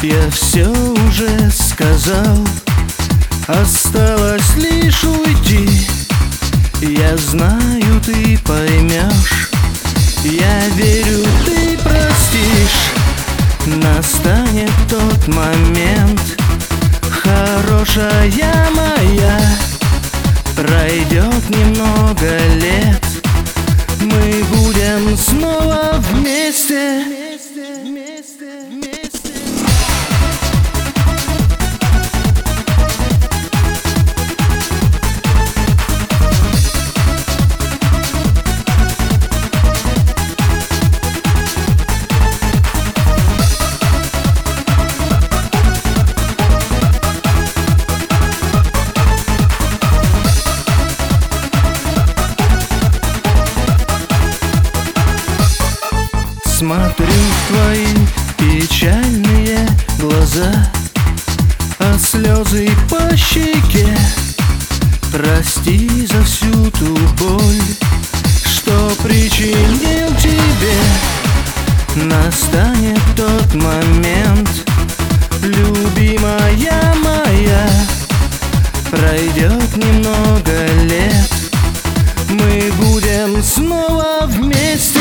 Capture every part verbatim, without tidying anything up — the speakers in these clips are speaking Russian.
Я все уже сказал, осталось лишь уйти. Я знаю, ты поймешь, я верю, ты простишь. Настанет тот момент, хорошая моя. Пройдет немного лет, мы будем снова вместе. Смотрю в твои печальные глаза, а слезы по щеке. Прости за всю ту боль, что причинил тебе. Настанет тот момент, любимая моя. Пройдет немного лет, мы будем снова вместе.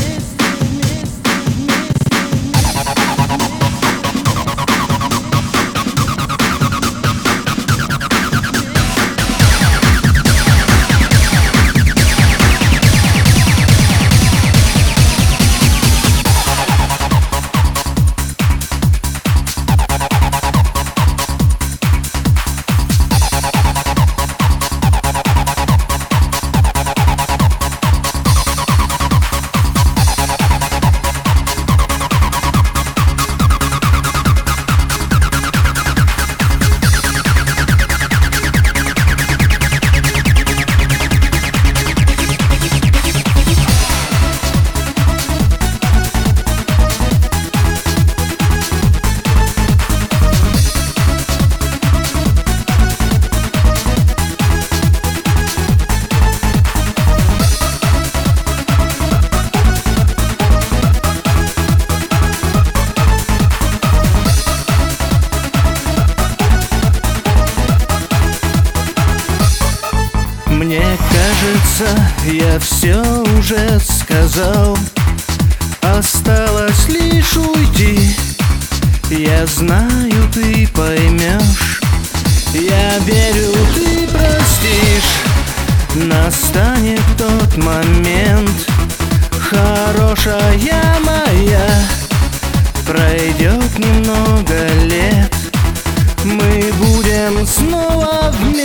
Мне кажется, я все уже сказал, осталось лишь уйти. Я знаю, ты поймешь, я верю, ты простишь. Настанет тот момент, хорошая моя. Пройдет немного лет, мы будем снова вместе.